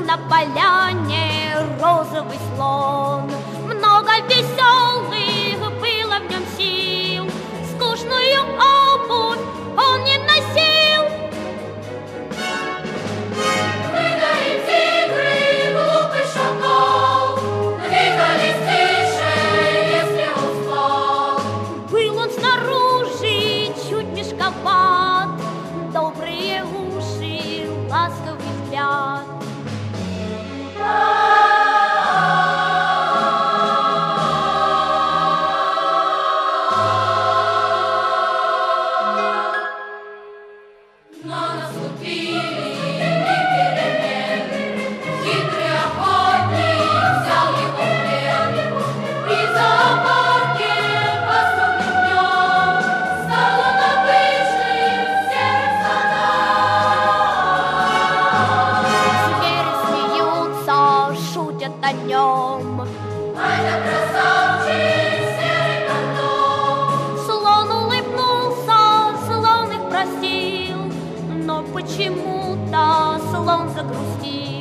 на поляне розовый слон. Много веселых было в нем сил, скучную обувь он не носил. Прыгали тигры, глупый шакал, двигались тише, если он спал. Был он снаружи чуть мешковат, добрые уши, ласковый взгляд. Но наступили перемены, хитрый охотник взял его в плен. И в зоопарке пасмурным днем стал он обычным серым слоном. Звери смеются, шутят о нем. Ай да красавчик, серый кондом. Слон улыбнулся, слон их простил, но почему-то слон загрустил.